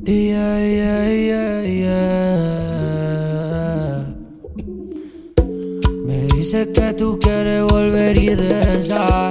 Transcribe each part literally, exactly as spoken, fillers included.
Yeah, yeah, yeah, yeah. Me dices que tú quieres volver y regresar,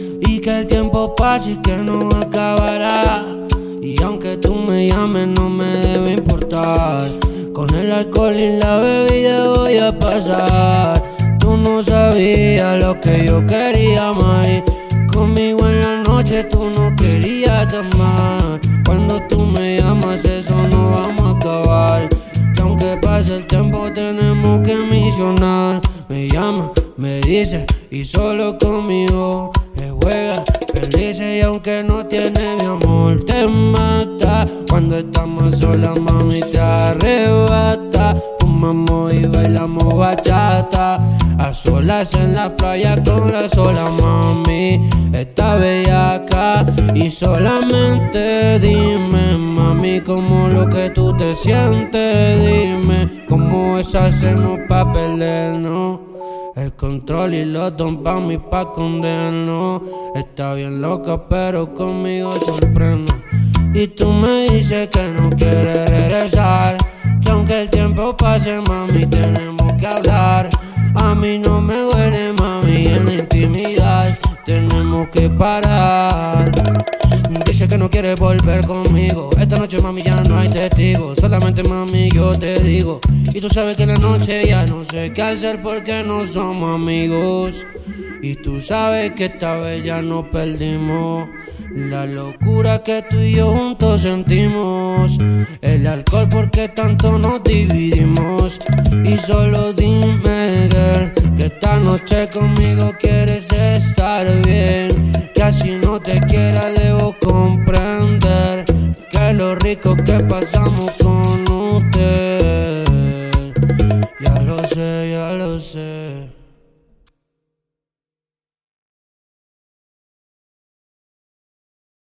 y que el tiempo pasa y que no acabará. Y aunque tú me llames no me debe importar, con el alcohol y la bebida voy a pasar. Tú no sabías lo que yo quería, mai. Conmigo en la noche tú no querías tomar. Cuando tú me llamas eso no vamos a acabar, que aunque pase el tiempo tenemos que misionar. Me llama, me dice y solo conmigo se juega felices, y aunque no tiene mi amor te mata. Cuando estamos solas mami te arrebata. Fumamos y bailamos bachata a solas en la playa con la sola mami. Está bellaca y solamente dime mami cómo lo que tú te sientes. Dime cómo es hacemos pa' perdernos el control y los don pa' mí pa' condenos. Está bien loca pero conmigo sorprendo. Y tú me dices que no quieres regresar, que aunque el tiempo pase mami tenemos que hablar. A mí no me duele mami en la intimidad, tenemos que parar. Dice que no quiere volver conmigo, esta noche mami ya no hay testigos, solamente mami yo te digo. Y tú sabes que en la noche ya no sé qué hacer porque no somos amigos. Y tú sabes que esta vez ya nos perdimos, la locura que tú y yo juntos sentimos. El alcohol porque tanto nos dividimos. Y solo dime girl, que esta noche conmigo quieres estar bien, que así no te quiera debo comprender que lo rico que pasamos con usted. Ya lo sé, ya lo sé.